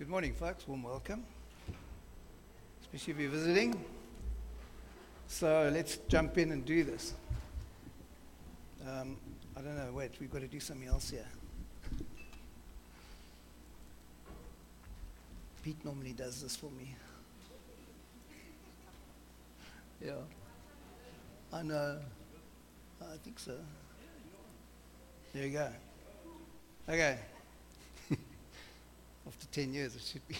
Good morning, folks. Warm welcome, especially if you're visiting. So let's jump in and do this. I don't know, wait, we've got to do something else here. Pete normally does this for me. Yeah, I know. I think so. There you go. Okay. After 10 years, it should be.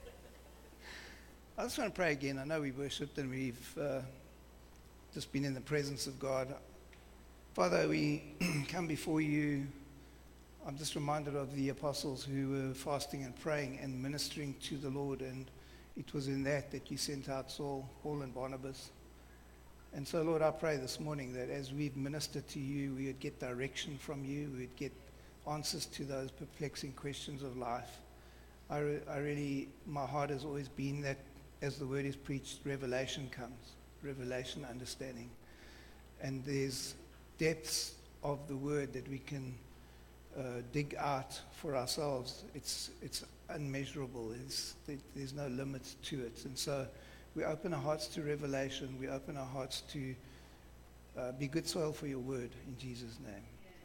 I just want to pray again. I know we worshipped and we've just been in the presence of God. Father, we come before you. I'm just reminded of the apostles who were fasting and praying and ministering to the Lord, and it was in that you sent out Saul, Paul, and Barnabas. And so, Lord, I pray this morning that as we've ministered to you, we would get direction from you, we would get answers to those perplexing questions of life. I really, my heart has always been that as the word is preached, revelation comes, revelation, understanding. And there's depths of the word that we can dig out for ourselves. It's unmeasurable. There's no limit to it. And so we open our hearts to revelation. We open our hearts to be good soil for your word in Jesus' name.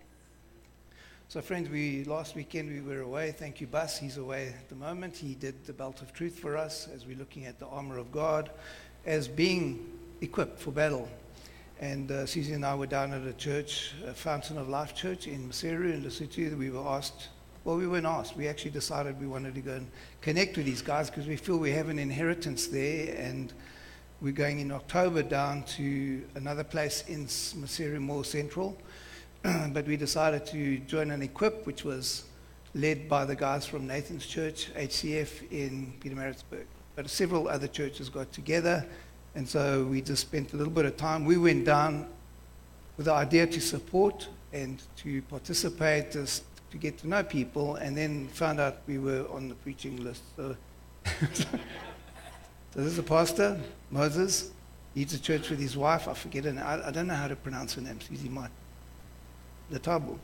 So friends, last weekend we were away. Thank you, Bus. He's away at the moment. He did the belt of truth for us as we're looking at the armor of God as being equipped for battle. And Susie and I were down at a church, Fountain of Life Church in Maseru in Lesotho. We were asked, well, we weren't asked. We actually decided we wanted to go and connect with these guys because we feel we have an inheritance there. And we're going in October down to another place in Maseru, more central. But we decided to join an equip, which was led by the guys from Nathan's Church, HCF, in Pietermaritzburg. But several other churches got together, and so we just spent a little bit of time. We went down with the idea to support and to participate, just to get to know people, and then found out we were on the preaching list. So, so this is the pastor, Moses. He leads a church with his wife. I forget her name. I don't know how to pronounce her name. Susie might. Matabu,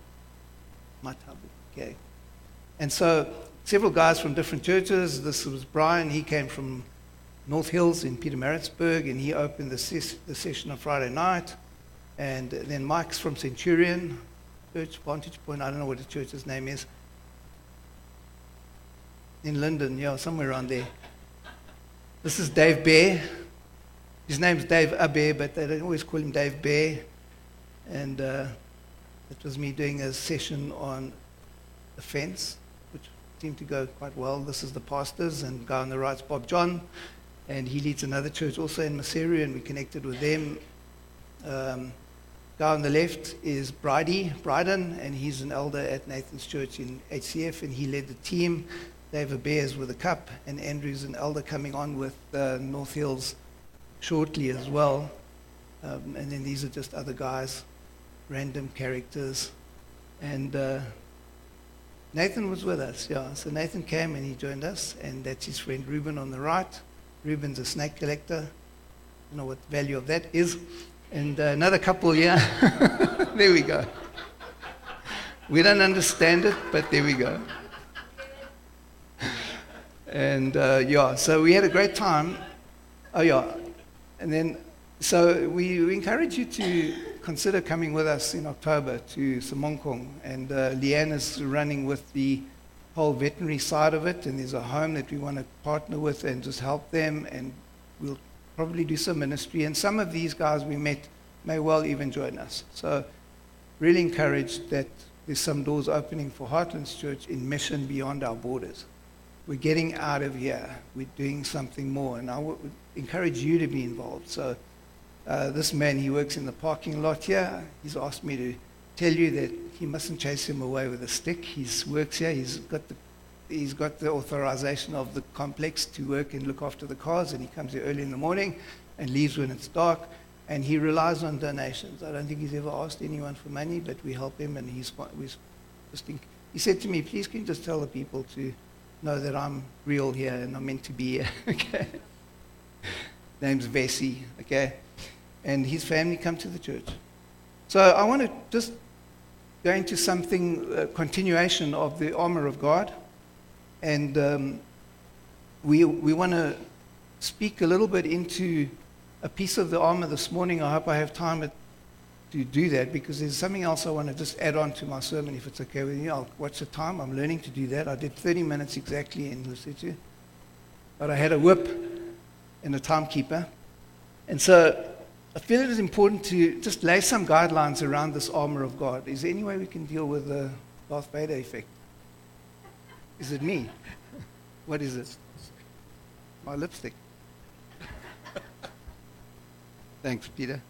okay. And so several guys from different churches. This was Brian. He came from North Hills in Pietermaritzburg, and he opened the session on Friday night. And then Mike's from Centurion Church, Vantage Point. I don't know what the church's name is. In London, yeah, somewhere around there. This is Dave Bear. His name's Dave Abe, but they don't always call him Dave Bear. And it was me doing a session on offense, which seemed to go quite well. This is the pastors, and the guy on the right's Bob John, and he leads another church also in Maseru, and we connected with them. Guy on the left is Bryden, and he's an elder at Nathan's Church in HCF, and he led the team. David Bears with a cup, and Andrew's an elder coming on with North Hills shortly as well. And then these are just other guys, random characters. And Nathan was with us, yeah. So Nathan came and he joined us, and that's his friend Reuben on the right. Reuben's a snake collector. I don't know what the value of that is. And another couple, yeah. There we go. We don't understand it, but there we go. And yeah, so we had a great time. Oh yeah. And then, so we encourage you to consider coming with us in October to Samongkong. And Leanne is running with the whole veterinary side of it, and there's a home that we want to partner with and just help them, and we'll probably do some ministry. And some of these guys we met may well even join us. So really encouraged that there's some doors opening for Heartlands Church in mission beyond our borders. We're getting out of here. We're doing something more, and I would encourage you to be involved. So this man, he works in the parking lot here. He's asked me to tell you that he mustn't chase him away with a stick. He works here. He's got the authorization of the complex to work and look after the cars, and he comes here early in the morning and leaves when it's dark, and he relies on donations. I don't think he's ever asked anyone for money, but we help him, and he said to me, please can you just tell the people to know that I'm real here and I'm meant to be here. Okay. Name's Vesey, okay? And his family come to the church. So I want to just go into something, continuation of the armor of God. And we want to speak a little bit into a piece of the armor this morning. I hope I have time to do that, because there's something else I want to just add on to my sermon, if it's okay with you. I'll watch the time. I'm learning to do that. I did 30 minutes exactly in Lesotho, but I had a whip and a timekeeper. And so I feel it is important to just lay some guidelines around this armor of God. Is there any way we can deal with the Darth Vader effect? Is it me? What is it? My lipstick. Thanks, Peter.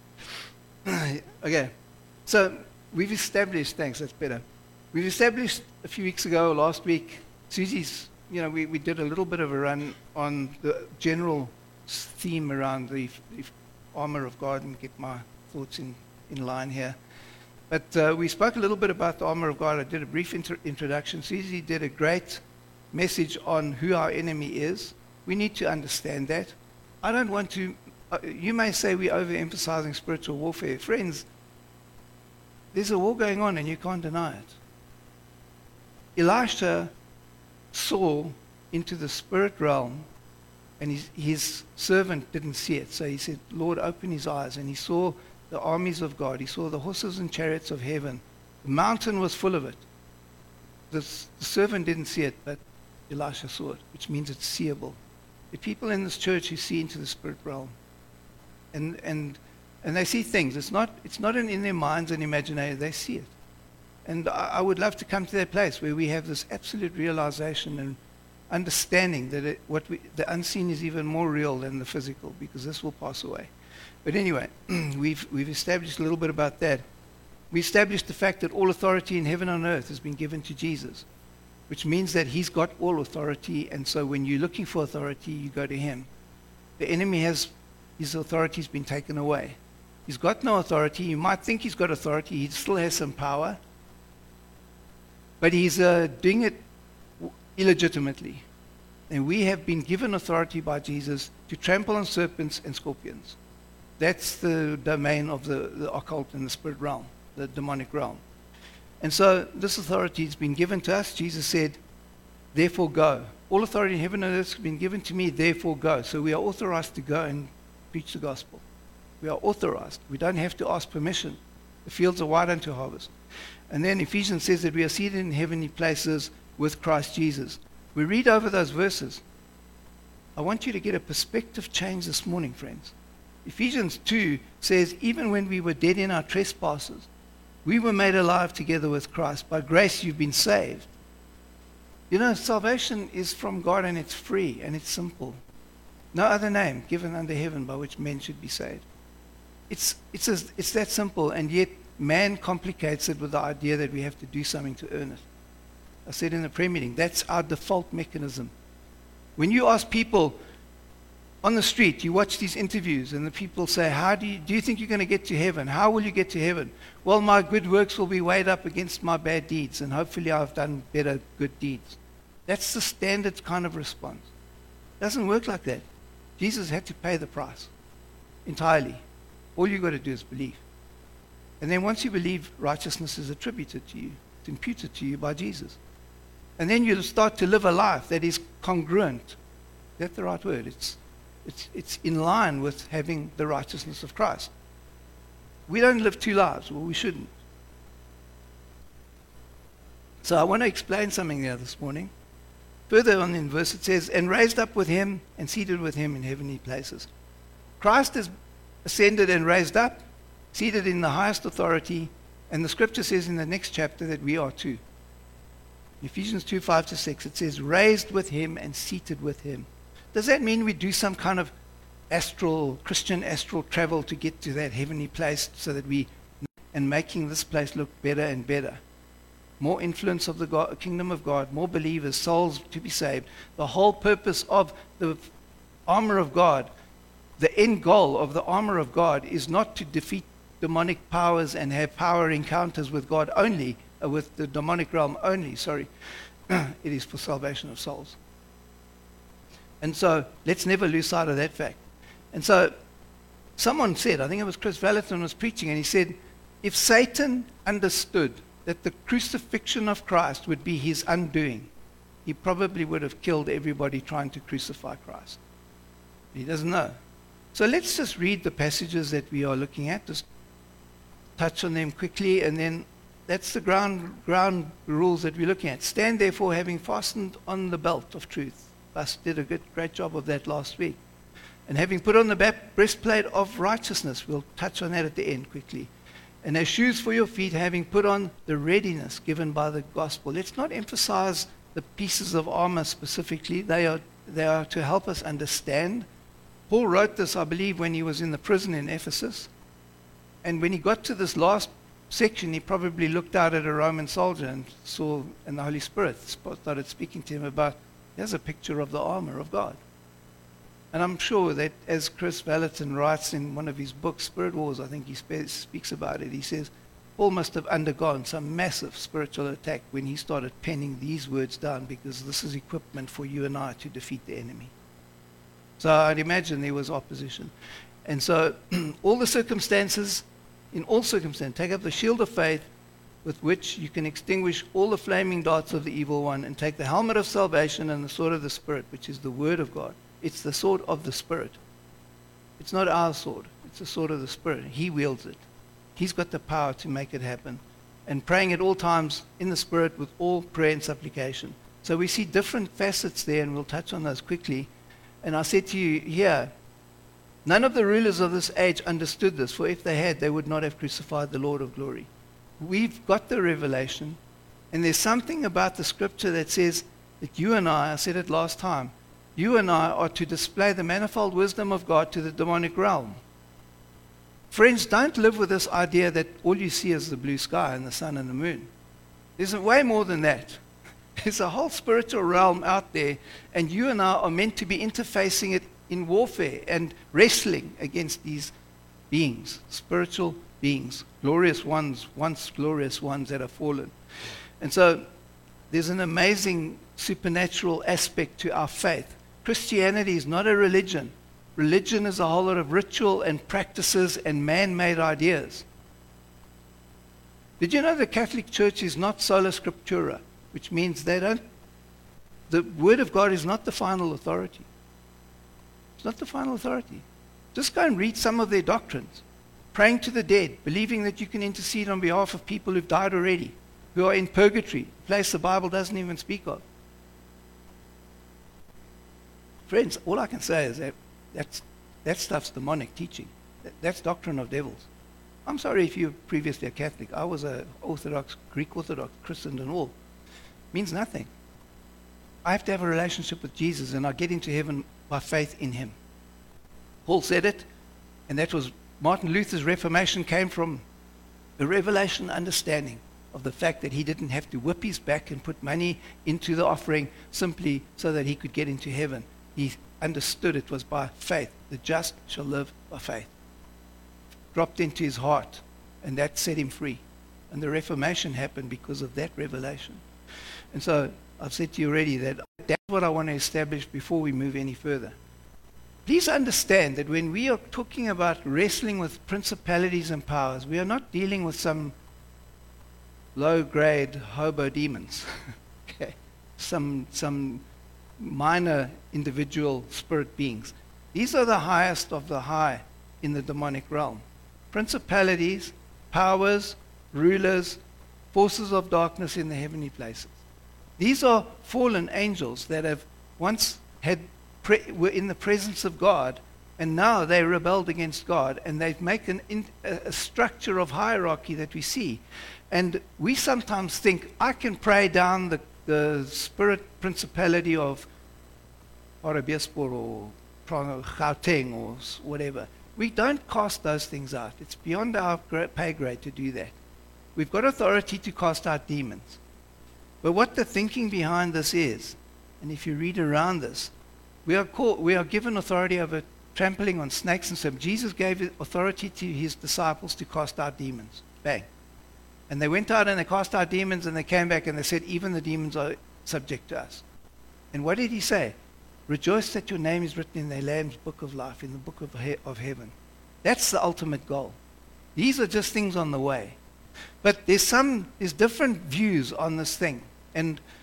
Okay, so we've established, thanks, that's better. We've established a few weeks ago, last week, Susie's, we did a little bit of a run on the general theme around the armor of God, and get my thoughts in line here. But we spoke a little bit about the armor of God. I did a brief introduction. Susie did a great message on who our enemy is. We need to understand that. I don't want to, you may say we're overemphasizing spiritual warfare. Friends, there's a war going on and you can't deny it. Elisha saw into the spirit realm, and his servant didn't see it. So he said, Lord, open his eyes. And he saw the armies of God. He saw the horses and chariots of heaven. The mountain was full of it. The servant didn't see it, but Elisha saw it, which means it's seeable. The people in this church who see into the spirit realm, and they see things. It's not in their minds and imagination. They see it. And I would love to come to that place where we have this absolute realization and understanding that the unseen is even more real than the physical, because this will pass away. But anyway, we've established a little bit about that. We established the fact that all authority in heaven and earth has been given to Jesus, which means that he's got all authority, and so when you're looking for authority, you go to him. The enemy his authority's been taken away. He's got no authority. You might think he's got authority. He still has some power, but he's doing it illegitimately. And we have been given authority by Jesus to trample on serpents and scorpions. That's the domain of the occult and the spirit realm, the demonic realm. And so this authority has been given to us. Jesus said, therefore go. All authority in heaven and earth has been given to me, therefore go. So we are authorized to go and preach the gospel. We are authorized. We don't have to ask permission. The fields are wide unto harvest. And then Ephesians says that we are seated in heavenly places with Christ Jesus. We read over those verses. I want you to get a perspective change this morning, friends. Ephesians 2 says, even when we were dead in our trespasses, we were made alive together with Christ. By grace you've been saved. Salvation is from God, and it's free and it's simple. No other name given under heaven by which men should be saved. It's that simple, and yet man complicates it with the idea that we have to do something to earn it. I said in the prayer meeting, that's our default mechanism. When you ask people on the street, you watch these interviews, and the people say, do you think you're going to get to heaven? How will you get to heaven? Well, my good works will be weighed up against my bad deeds, and hopefully I've done better good deeds. That's the standard kind of response. It doesn't work like that. Jesus had to pay the price entirely. All you've got to do is believe. And then once you believe, righteousness is attributed to you. It's imputed to you by Jesus. And then you start to live a life that is congruent. Is that the right word? It's in line with having the righteousness of Christ. We don't live two lives. Well, we shouldn't. So I want to explain something there this morning. Further on in verse it says, and raised up with him and seated with him in heavenly places. Christ is ascended and raised up, seated in the highest authority, and the scripture says in the next chapter that we are too. Ephesians 2, 5-6, it says, raised with him and seated with him. Does that mean we do some kind of Christian astral travel to get to that heavenly place so that and making this place look better and better? More influence of the kingdom of God, more believers, souls to be saved. The whole purpose of the armor of God, the end goal of the armor of God is not to defeat demonic powers and have power encounters with God only, with the demonic realm only, it is for salvation of souls. And so let's never lose sight of that fact. And so someone said, I think it was Chris Valentin was preaching, and he said, if Satan understood that the crucifixion of Christ would be his undoing, he probably would have killed everybody trying to crucify Christ. He doesn't know. So let's just read the passages that we are looking at, just touch on them quickly, and then that's the ground rules that we're looking at. Stand therefore, having fastened on the belt of truth. Bus did a great job of that last week. And having put on the breastplate of righteousness, we'll touch on that at the end quickly. And as shoes for your feet, having put on the readiness given by the gospel. Let's not emphasize the pieces of armor specifically. They are to help us understand. Paul wrote this, I believe, when he was in the prison in Ephesus. And when he got to this last section, he probably looked out at a Roman soldier and saw, and the Holy Spirit started speaking to him about, here's a picture of the armor of God. And I'm sure that as Chris Vallotton writes in one of his books, Spirit Wars, I think he speaks about it, he says, Paul must have undergone some massive spiritual attack when he started penning these words down, because this is equipment for you and I to defeat the enemy. So I'd imagine there was opposition. And so in all circumstances, take up the shield of faith with which you can extinguish all the flaming darts of the evil one, and take the helmet of salvation and the sword of the Spirit, which is the word of God. It's the sword of the Spirit. It's not our sword. It's the sword of the Spirit. He wields it. He's got the power to make it happen. And praying at all times in the Spirit with all prayer and supplication. So we see different facets there, and we'll touch on those quickly. And I said to you here, none of the rulers of this age understood this, for if they had, they would not have crucified the Lord of glory. We've got the revelation, and there's something about the scripture that says that you and I said it last time, you and I are to display the manifold wisdom of God to the demonic realm. Friends, don't live with this idea that all you see is the blue sky and the sun and the moon. There's way more than that. There's a whole spiritual realm out there, and you and I are meant to be interfacing it in warfare and wrestling against these beings, spiritual beings, glorious ones, once glorious ones that have fallen. And so there's an amazing supernatural aspect to our faith. Christianity is not a religion. Religion is a whole lot of ritual and practices and man-made ideas. Did you know the Catholic Church is not sola scriptura, which means the Word of God is not the final authority. It's not the final authority. Just go and read some of their doctrines. Praying to the dead, believing that you can intercede on behalf of people who've died already, who are in purgatory, a place the Bible doesn't even speak of. Friends, all I can say is that stuff's demonic teaching. That's doctrine of devils. I'm sorry if you're previously a Catholic. I was a Orthodox, Greek Orthodox, Christian and all. It means nothing. I have to have a relationship with Jesus, and I get into heaven by faith in him. Paul said it, and that was Martin Luther's Reformation came from a revelation understanding of the fact that he didn't have to whip his back and put money into the offering simply so that he could get into heaven. He understood it was by faith. The just shall live by faith. Dropped into his heart, and that set him free. And the Reformation happened because of that revelation. And so I've said to you already that that's what I want to establish before we move any further. Please understand that when we are talking about wrestling with principalities and powers, we are not dealing with some low-grade hobo demons, okay? Some minor individual spirit beings. These are the highest of the high in the demonic realm. Principalities, powers, rulers, forces of darkness in the heavenly places. These are fallen angels that have once were in the presence of God, and now they rebelled against God, and they've made a structure of hierarchy that we see. And we sometimes think, I can pray down the spirit principality of Arabiaspor or Gauteng or whatever. We don't cast those things out. It's beyond our pay grade to do that. We've got authority to cast out demons. But what the thinking behind this is, and if you read around this, we are given authority over trampling on snakes and so Jesus gave authority to his disciples to cast out demons. Bang. And they went out and they cast out demons, and they came back and they said, even the demons are subject to us. And what did he say? Rejoice that your name is written in the Lamb's book of life, in the book of heaven. That's the ultimate goal. These are just things on the way. But there's different views on this thing. And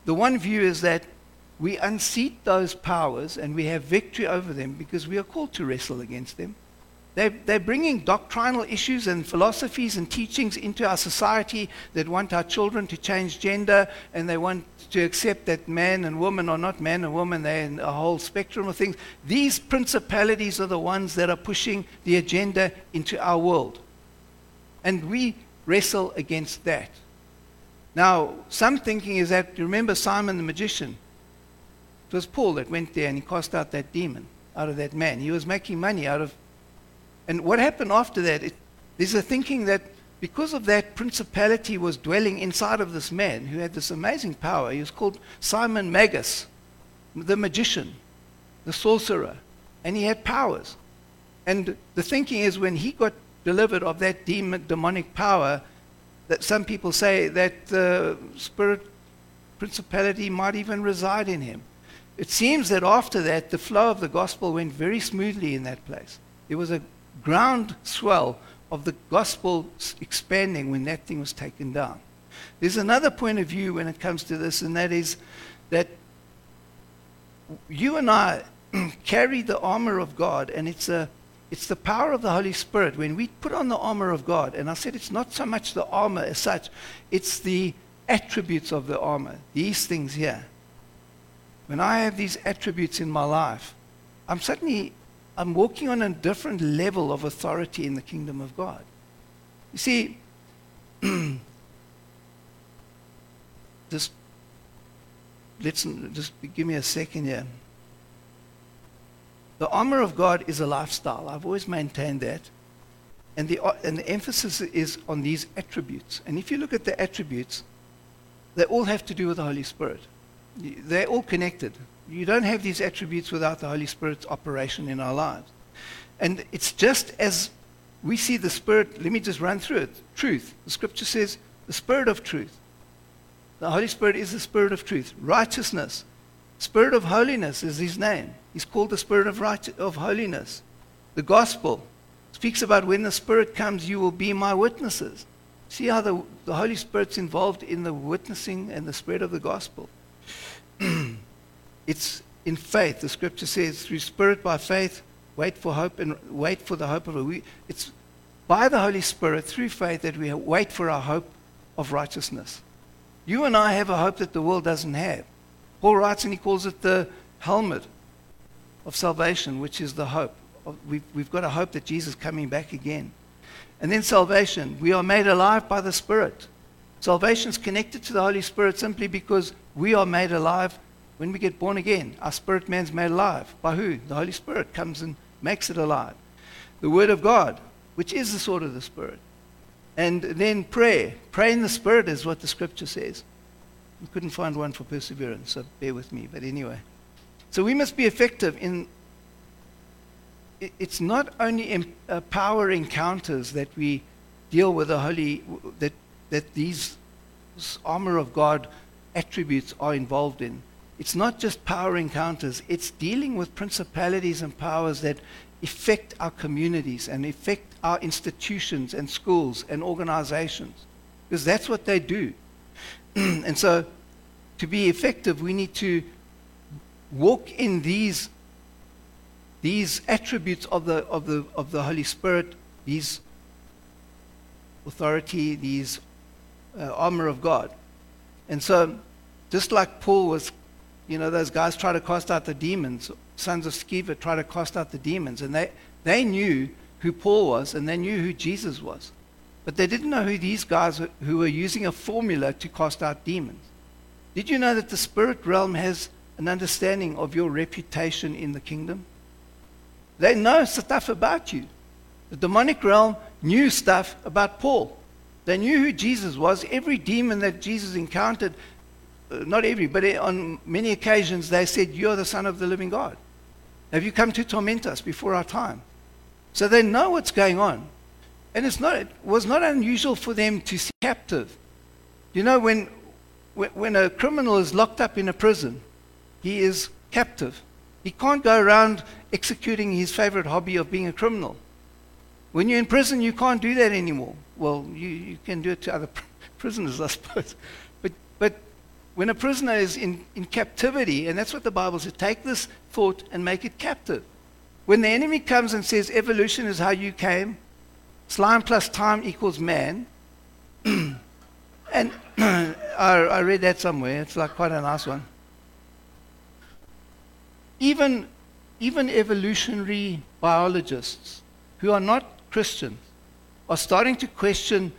The one view is that we unseat those powers and we have victory over them because we are called to wrestle against them. They're bringing doctrinal issues and philosophies and teachings into our society that want our children to change gender, and they want to accept that man and woman are not man and woman, they're in a whole spectrum of things. These principalities are the ones that are pushing the agenda into our world. And we wrestle against that. Now, some thinking is that, you remember Simon the magician? It was Paul that went there and he cast out that demon out of that man. He was making money out of... And what happened after that, there's a thinking that because of that principality was dwelling inside of this man who had this amazing power. He was called Simon Magus, the magician, the sorcerer, and he had powers. And the thinking is when he got delivered of that demonic power, that some people say that the spirit principality might even reside in him. It seems that after that, the flow of the gospel went very smoothly in that place. There was a ground swell of the gospel expanding when that thing was taken down. There's another point of view when it comes to this, and that is that you and I carry the armor of God, and it's the power of the Holy Spirit. When we put on the armor of God, and I said it's not so much the armor as such, it's the attributes of the armor, these things here. When I have these attributes in my life, I'm walking on a different level of authority in the kingdom of God. You see, just give me a second here. The armor of God is a lifestyle. I've always maintained that. And the emphasis is on these attributes. And if you look at the attributes, they all have to do with the Holy Spirit. They're all connected. You don't have these attributes without the Holy Spirit's operation in our lives. And it's just as we see the Spirit, let me just run through it. Truth. The Scripture says the Spirit of truth. The Holy Spirit is the Spirit of truth. Righteousness. Spirit of holiness is his name. He's called the Spirit of holiness. The gospel speaks about when the Spirit comes, you will be my witnesses. See how the Holy Spirit's involved in the witnessing and the spread of the gospel. It's in faith. The Scripture says, through spirit by faith, wait for hope and wait for the hope of it. It's by the Holy Spirit, through faith, that we wait for our hope of righteousness. You and I have a hope that the world doesn't have. Paul writes and he calls it the helmet of salvation, which is the hope. We've got a hope that Jesus is coming back again. And then salvation. We are made alive by the Spirit. Salvation is connected to the Holy Spirit simply because we are made alive when we get born again. Our spirit man's made alive. By who? The Holy Spirit comes and makes it alive. The Word of God, which is the sword of the Spirit. And then prayer. Pray in the Spirit is what the Scripture says. We couldn't find one for perseverance, so bear with me. But anyway. So we must be effective in... It's not only power encounters that we deal with the Holy... that these armor of God attributes are involved in. It's not just power encounters. It's dealing with principalities and powers that affect our communities and affect our institutions and schools and organizations. Because that's what they do. And so, to be effective, we need to walk in these attributes of the Holy Spirit, these authority, these armor of God. And so, just like Paul was, those guys try to cast out the demons, sons of Sceva try to cast out the demons, and they knew who Paul was and they knew who Jesus was. But they didn't know who these guys who were using a formula to cast out demons. Did you know that the spirit realm has an understanding of your reputation in the kingdom? They know stuff about you. The demonic realm knew stuff about Paul. They knew who Jesus was. Every demon that Jesus encountered, not every, but on many occasions they said, "You are the Son of the living God. Have you come to torment us before our time?" So they know what's going on. And it was not unusual for them to see captive. When a criminal is locked up in a prison, he is captive. He can't go around executing his favorite hobby of being a criminal. When you're in prison, you can't do that anymore. Well, you can do it to other prisoners, I suppose. But when a prisoner is in captivity, and that's what the Bible says, take this thought and make it captive. When the enemy comes and says evolution is how you came, slime plus time equals man, and I read that somewhere, it's like quite a nice one. Even evolutionary biologists who are not Christians are starting to question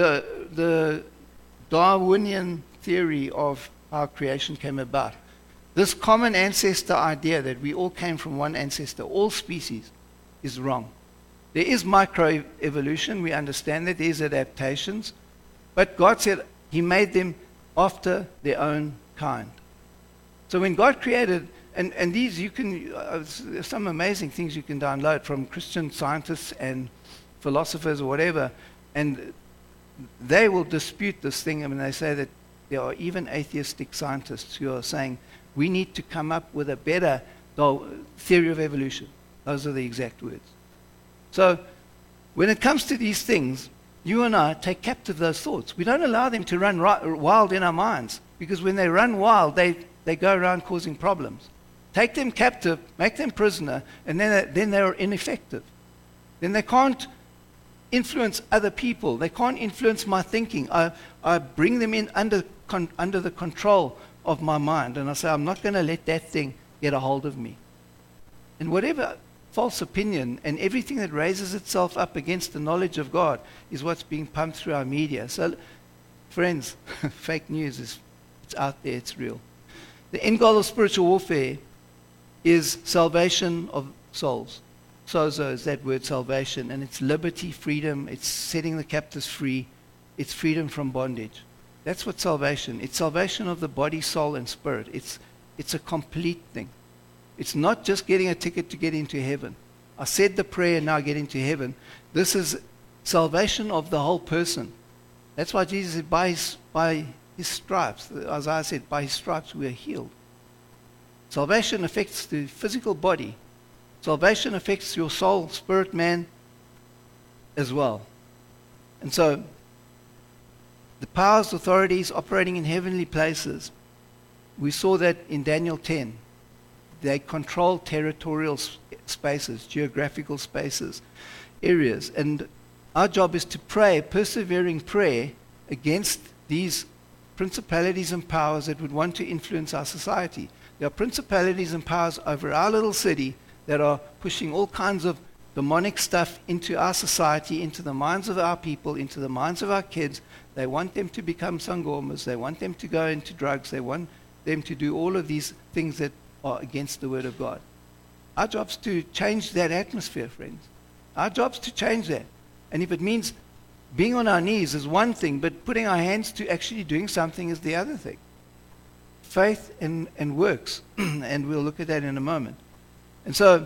the Darwinian theory of how creation came about. This common ancestor idea that we all came from one ancestor, all species, is wrong. There is microevolution, we understand that, there's adaptations, but God said He made them after their own kind. So when God created, and these you can, there's some amazing things you can download from Christian scientists and philosophers or whatever, and they will dispute this thing. I mean, they say that there are even atheistic scientists who are saying we need to come up with a better theory of evolution. Those are the exact words. So when it comes to these things, you and I take captive those thoughts. We don't allow them to run wild in our minds, because when they run wild, they go around causing problems. Take them captive, make them prisoner, and then they're ineffective. Then they can't influence other people. They can't influence my thinking. I bring them in under the control of my mind, and I say, I'm not going to let that thing get a hold of me. And whatever false opinion and everything that raises itself up against the knowledge of God is what's being pumped through our media. So, friends, fake news it's out there, it's real. The end goal of spiritual warfare is salvation of souls. Sozo is that word, salvation, and it's liberty, freedom, it's setting the captives free, it's freedom from bondage. That's what salvation, it's salvation of the body, soul, and spirit. It's a complete thing. It's not just getting a ticket to get into heaven. I said the prayer, now get into heaven. This is salvation of the whole person. That's why Jesus said, by his stripes, Isaiah said, by his stripes we are healed. Salvation affects the physical body. Salvation affects your soul, spirit, man as well. And so, the powers, authorities operating in heavenly places, we saw that in Daniel 10. They control territorial spaces, geographical spaces, areas. And our job is to pray, persevering prayer, against these principalities and powers that would want to influence our society. There are principalities and powers over our little city that are pushing all kinds of demonic stuff into our society, into the minds of our people, into the minds of our kids. They want them to become sangomas. They want them to go into drugs. They want them to do all of these things that are against the Word of God. Our job's to change that atmosphere, friends. Our job's to change that. And if it means being on our knees is one thing, but putting our hands to actually doing something is the other thing. Faith and works. And we'll look at that in a moment. And so,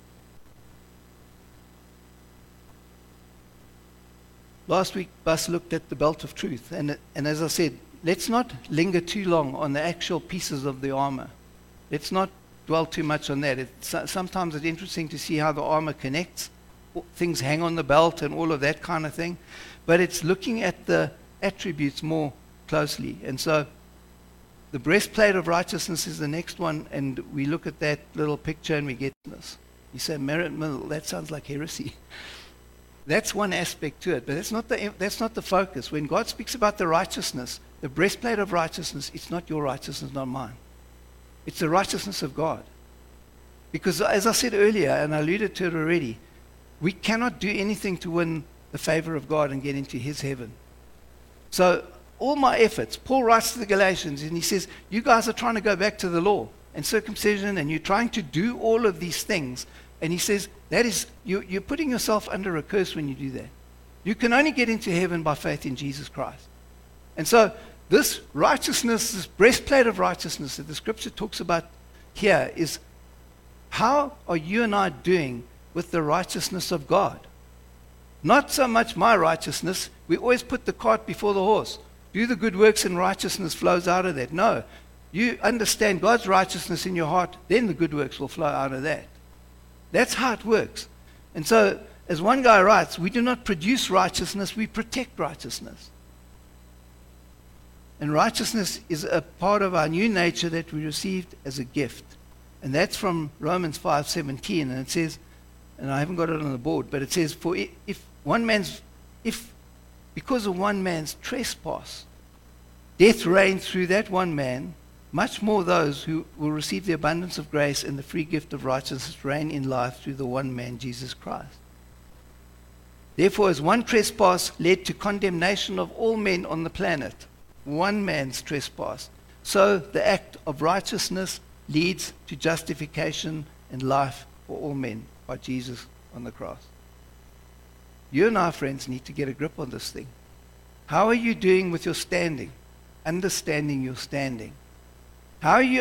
last week, Bus looked at the belt of truth. And as I said, let's not linger too long on the actual pieces of the armor. Let's not dwell too much on that. Sometimes it's interesting to see how the armor connects. Things hang on the belt and all of that kind of thing. But it's looking at the attributes more closely. And so the breastplate of righteousness is the next one. And we look at that little picture and we get this. You say, Merritt Mill, that sounds like heresy. That's one aspect to it. But that's not the focus. When God speaks about the righteousness, the breastplate of righteousness, it's not your righteousness, not mine. It's the righteousness of God. Because as I said earlier, and I alluded to it already, we cannot do anything to win the favor of God and get into his heaven. So all my efforts, Paul writes to the Galatians and he says, you guys are trying to go back to the law and circumcision and you're trying to do all of these things. And he says, that is, you're putting yourself under a curse when you do that. You can only get into heaven by faith in Jesus Christ. And so this righteousness, this breastplate of righteousness that the scripture talks about here is, how are you and I doing with the righteousness of God? Not so much my righteousness. We always put the cart before the horse. Do the good works and righteousness flows out of that. No. You understand God's righteousness in your heart, then the good works will flow out of that. That's how it works. And so, as one guy writes, we do not produce righteousness, we protect righteousness. And righteousness is a part of our new nature that we received as a gift. And that's from Romans 5:17. And it says, and I haven't got it on the board, but it says, for if because of one man's trespass, death reigned through that one man, much more those who will receive the abundance of grace and the free gift of righteousness reign in life through the one man, Jesus Christ. Therefore, as one trespass led to condemnation of all men on the planet, one man's trespass, so the act of righteousness leads to justification and life for all men by Jesus on the cross. You and I, friends, need to get a grip on this thing. How are you doing with your standing? Understanding your standing. How are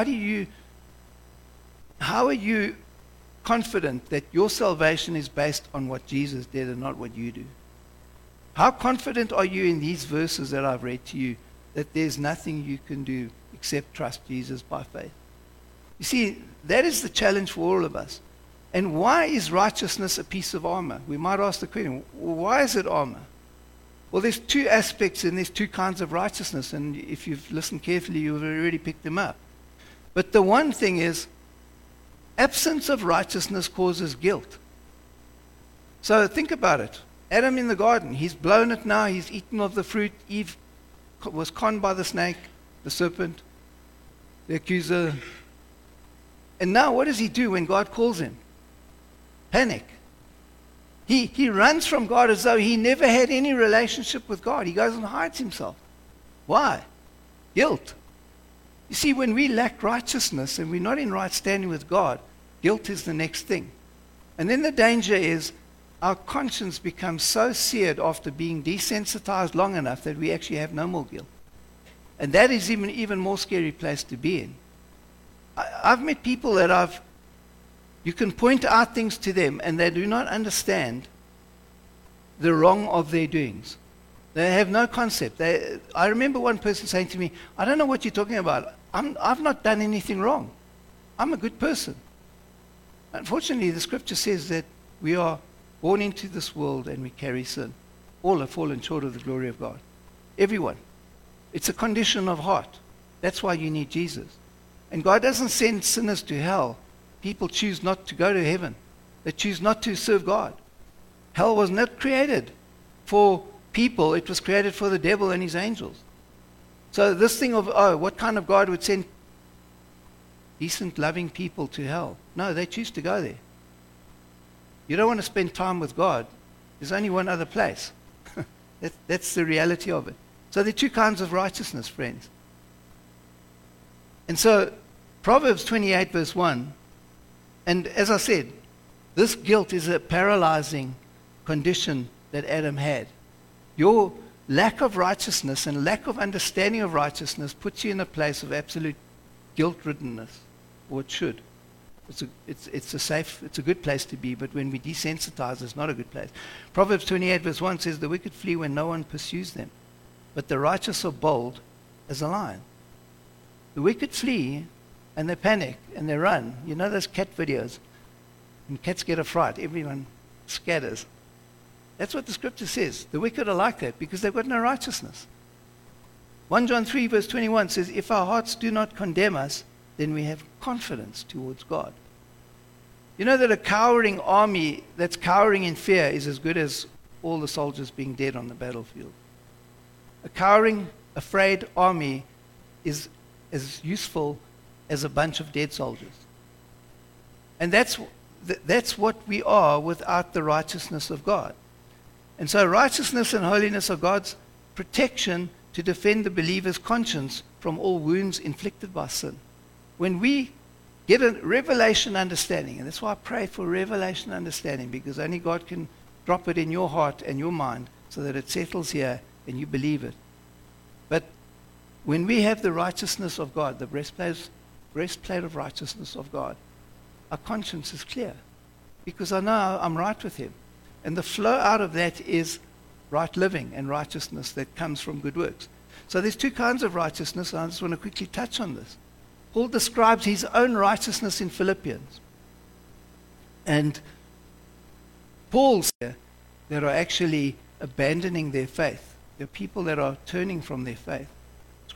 you confident that your salvation is based on what Jesus did and not what you do? How confident are you in these verses that I've read to you that there's nothing you can do except trust Jesus by faith? You see, that is the challenge for all of us. And why is righteousness a piece of armor? We might ask the question, well, why is it armor? Well, there's two aspects and there's two kinds of righteousness. And if you've listened carefully, you've already picked them up. But the one thing is, absence of righteousness causes guilt. So think about it. Adam in the garden, he's blown it now, he's eaten of the fruit. Eve was conned by the snake, the serpent, the accuser. And now what does he do when God calls him? Panic. He runs from God as though he never had any relationship with God. He goes and hides himself. Why? Guilt. You see, when we lack righteousness and we're not in right standing with God, guilt is the next thing. And then the danger is our conscience becomes so seared after being desensitized long enough that we actually have no more guilt. And that is even more scary place to be in. I've met people that you can point out things to them and they do not understand the wrong of their doings. They have no concept. I remember one person saying to me, I don't know what you're talking about. I've not done anything wrong. I'm a good person. Unfortunately, the scripture says that we are born into this world and we carry sin. All have fallen short of the glory of God. Everyone. It's a condition of heart. That's why you need Jesus. And God doesn't send sinners to hell. People choose not to go to heaven. They choose not to serve God. Hell was not created for people. It was created for the devil and his angels. So this thing of, what kind of God would send decent, loving people to hell? No, they choose to go there. You don't want to spend time with God. There's only one other place. That's the reality of it. So there are two kinds of righteousness, friends. And so Proverbs 28 verse 1, and as I said, this guilt is a paralyzing condition that Adam had. Your lack of righteousness and lack of understanding of righteousness puts you in a place of absolute guilt-riddenness, or it should. It's a good place to be, but when we desensitize, it's not a good place. Proverbs 28 verse 1 says, the wicked flee when no one pursues them, but the righteous are bold as a lion. The wicked flee, and they panic, and they run. You know those cat videos? When cats get a fright, everyone scatters. That's what the scripture says. The wicked are like that because they've got no righteousness. 1 John 3 verse 21 says, if our hearts do not condemn us, then we have confidence towards God. You know that a cowering army that's cowering in fear is as good as all the soldiers being dead on the battlefield. A cowering, afraid army is as useful as a bunch of dead soldiers. And that's what we are without the righteousness of God. And so righteousness and holiness are God's protection to defend the believer's conscience from all wounds inflicted by sin. When we get a revelation understanding, and that's why I pray for revelation understanding, because only God can drop it in your heart and your mind so that it settles here and you believe it. But when we have the righteousness of God, the breastplate of righteousness of God, our conscience is clear because I know I'm right with him. And the flow out of that is right living and righteousness that comes from good works. So there's two kinds of righteousness, and I just want to quickly touch on this. Paul describes his own righteousness in Philippians. And Paul's here that are actually abandoning their faith. There are people that are turning from their faith.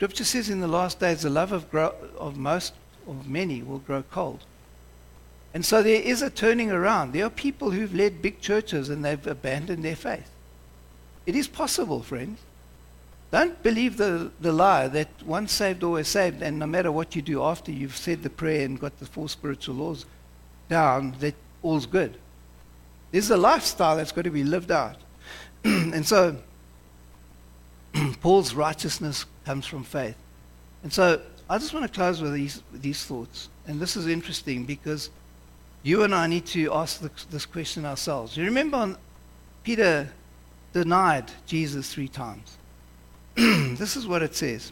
Scripture says in the last days, the love of many will grow cold. And so there is a turning around. There are people who've led big churches and they've abandoned their faith. It is possible, friends. Don't believe the lie that once saved, always saved, and no matter what you do after you've said the prayer and got the 4 spiritual laws down, that all's good. There's a lifestyle that's got to be lived out. And so Paul's righteousness comes from faith. And so I just want to close with these thoughts. And this is interesting because you and I need to ask this question ourselves. You remember Peter denied Jesus 3 times. This is what it says.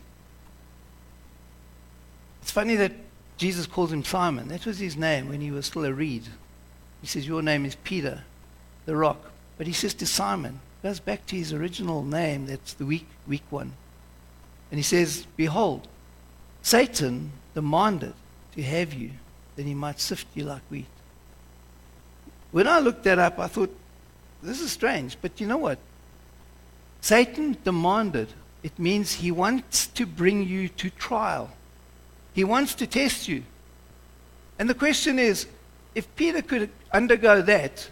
It's funny that Jesus calls him Simon. That was his name when he was still a reed. He says, your name is Peter, the rock. But he says to Simon, goes back to his original name, that's the weak one. And he says, behold, Satan demanded to have you, that he might sift you like wheat. When I looked that up, I thought, this is strange. But you know what? Satan demanded. It means he wants to bring you to trial. He wants to test you. And the question is, if Peter could undergo that,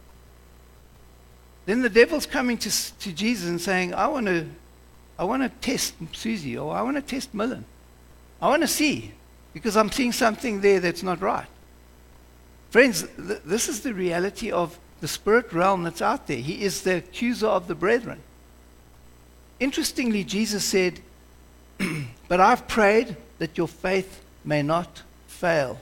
then the devil's coming to Jesus and saying, I want to test Susie, or I want to test Millen. I want to see, because I'm seeing something there that's not right. Friends, this is the reality of the spirit realm that's out there. He is the accuser of the brethren. Interestingly, Jesus said, but I've prayed that your faith may not fail.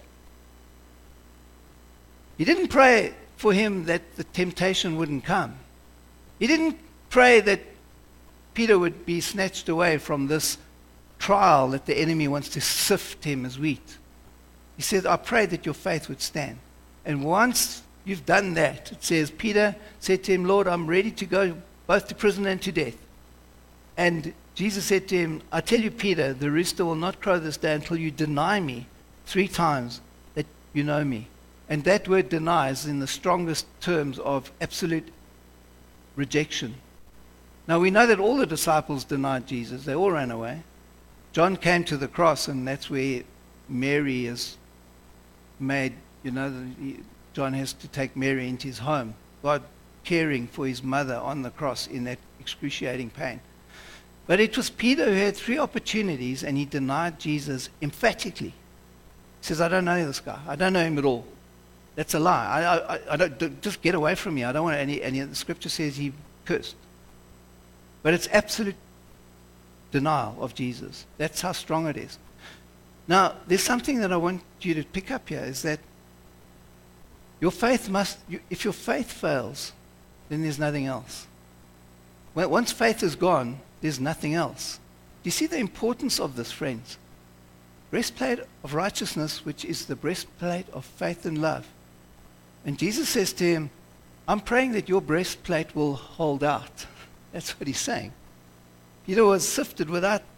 He didn't pray for him that the temptation wouldn't come. He didn't pray that Peter would be snatched away from this trial that the enemy wants to sift him as wheat. He said, I pray that your faith would stand. And once you've done that, it says, Peter said to him, Lord, I'm ready to go both to prison and to death. And Jesus said to him, I tell you, Peter, the rooster will not crow this day until you deny me 3 times that you know me. And that word deny is in the strongest terms of absolute rejection. Now we know that all the disciples denied Jesus. They all ran away. John came to the cross, and that's where Mary is made, John has to take Mary into his home. God caring for his mother on the cross in that excruciating pain. But it was Peter who had 3 opportunities, and he denied Jesus emphatically. He says, I don't know this guy. I don't know him at all. That's a lie. I don't, just get away from me. I don't want any. And the scripture says he cursed. But it's absolute denial of Jesus. That's how strong it is. Now, there's something that I want you to pick up here, is that your faith if your faith fails, then there's nothing else. Once faith is gone, there's nothing else. Do you see the importance of this, friends? Breastplate of righteousness, which is the breastplate of faith and love. And Jesus says to him, I'm praying that your breastplate will hold out. That's what he's saying. Peter was sifted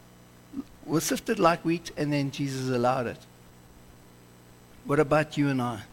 like wheat, and then Jesus allowed it. What about you and I?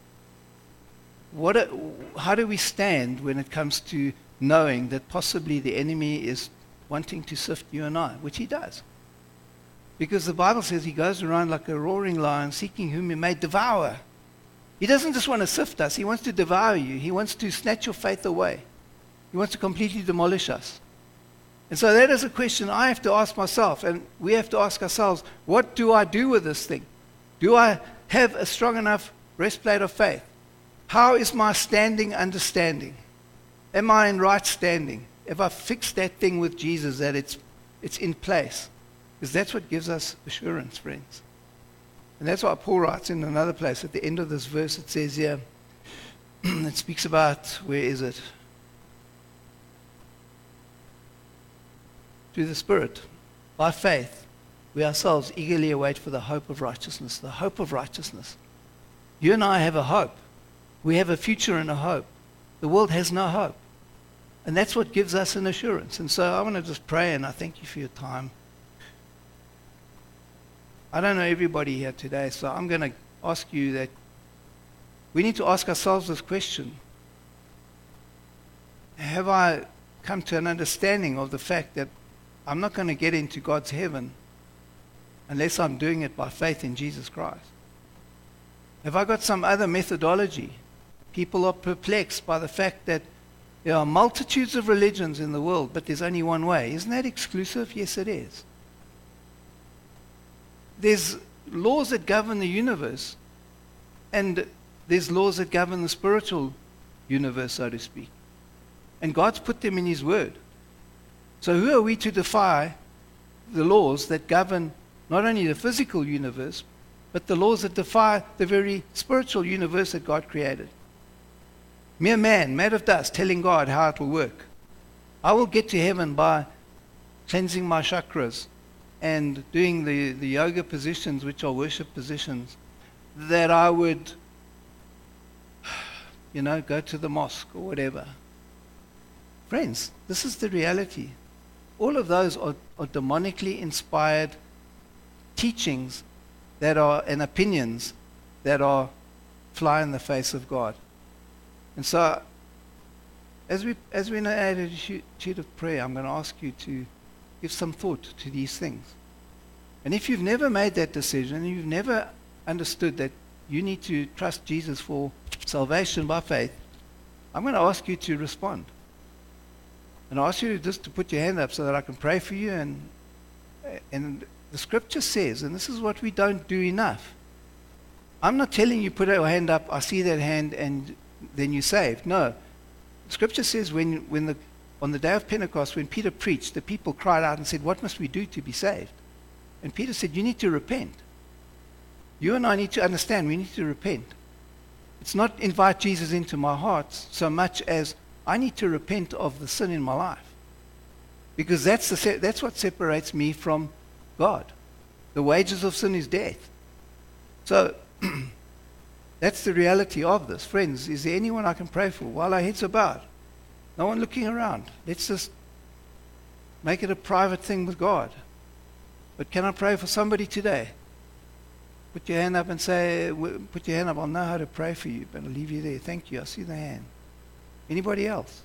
How do we stand when it comes to knowing that possibly the enemy is wanting to sift you and I, which he does? Because the Bible says he goes around like a roaring lion, seeking whom he may devour. He doesn't just want to sift us. He wants to devour you. He wants to snatch your faith away. He wants to completely demolish us. And so that is a question I have to ask myself, and we have to ask ourselves, what do I do with this thing? Do I have a strong enough breastplate of faith? How is my standing understanding? Am I in right standing? Have I fixed that thing with Jesus, that it's in place? Because that's what gives us assurance, friends. And that's why Paul writes in another place, at the end of this verse, it says here, it speaks about, where is it? Through the Spirit, by faith, we ourselves eagerly await for the hope of righteousness. The hope of righteousness. You and I have a hope. We have a future and a hope. The world has no hope. And that's what gives us an assurance. And so I want to just pray, and I thank you for your time. I don't know everybody here today, so I'm going to ask you that we need to ask ourselves this question. Have I come to an understanding of the fact that I'm not going to get into God's heaven unless I'm doing it by faith in Jesus Christ? Have I got some other methodology? People are perplexed by the fact that there are multitudes of religions in the world, but there's only one way. Isn't that exclusive? Yes, it is. There's laws that govern the universe, and there's laws that govern the spiritual universe, so to speak. And God's put them in His Word. So who are we to defy the laws that govern not only the physical universe, but the laws that defy the very spiritual universe that God created? Mere man, made of dust, telling God how it will work. I will get to heaven by cleansing my chakras and doing the yoga positions, which are worship positions, that I would, go to the mosque or whatever. Friends, this is the reality. All of those are demonically inspired teachings that are, and opinions that are fly in the face of God. And so, as we now add a sheet of prayer, I'm going to ask you to give some thought to these things. And if you've never made that decision, and you've never understood that you need to trust Jesus for salvation by faith, I'm going to ask you to respond. And I ask you just to put your hand up so that I can pray for you. And the scripture says, and this is what we don't do enough. I'm not telling you put your hand up, I see that hand, and then you're saved. No. The scripture says on the day of Pentecost, when Peter preached, the people cried out and said, what must we do to be saved? And Peter said, you need to repent. You and I need to understand we need to repent. It's not invite Jesus into my heart so much as I need to repent of the sin in my life. Because that's what separates me from God. The wages of sin is death. So that's the reality of this. Friends, is there anyone I can pray for while our heads are bowed? No one looking around. Let's just make it a private thing with God. But can I pray for somebody today? Put your hand up and say, put your hand up, I'll know how to pray for you, but I'll leave you there. Thank you. I see the hand. Anybody else?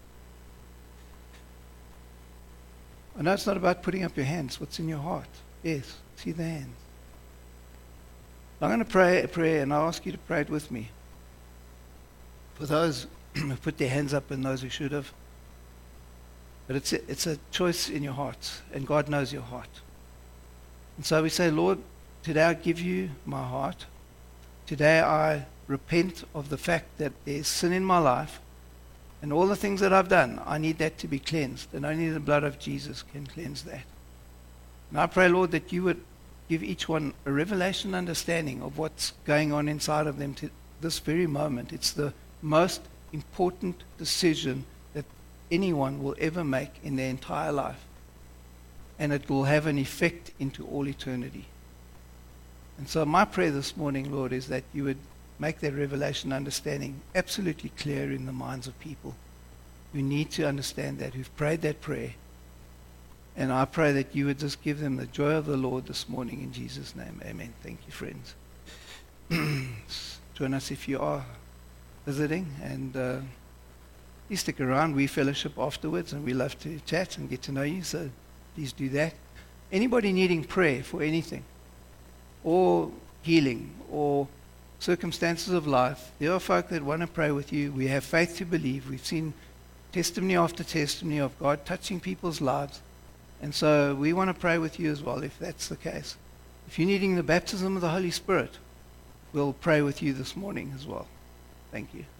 I know it's not about putting up your hands. What's in your heart? Yes, see the hands. I'm going to pray a prayer, and I'll ask you to pray it with me. For those who put their hands up and those who should have. But it's a choice in your heart, and God knows your heart. And so we say, Lord, today I give you my heart. Today I repent of the fact that there's sin in my life, and all the things that I've done, I need that to be cleansed, and only the blood of Jesus can cleanse that. And I pray, Lord, that you would give each one a revelation understanding of what's going on inside of them to this very moment. It's the most important decision that anyone will ever make in their entire life. And it will have an effect into all eternity. And so my prayer this morning, Lord, is that you would make that revelation understanding absolutely clear in the minds of people who need to understand that, who've prayed that prayer. And I pray that you would just give them the joy of the Lord this morning in Jesus' name. Amen. Thank you, friends. Join us if you are visiting, and please stick around. We fellowship afterwards, and we love to chat and get to know you, so please do that. Anybody needing prayer for anything, or healing, or circumstances of life, there are folk that want to pray with you. We have faith to believe. We've seen testimony after testimony of God touching people's lives. And so we want to pray with you as well, if that's the case. If you're needing the baptism of the Holy Spirit, we'll pray with you this morning as well. Thank you.